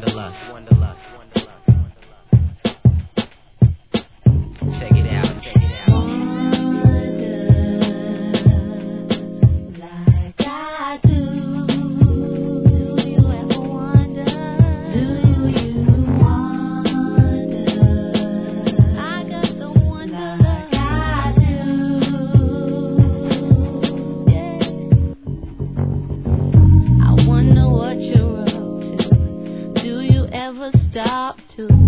Check it out. Like I do. Do you ever wonder? Do you wonder? I got the wonder like I do. Yeah. I wonder what you're up to. Do you ever stop to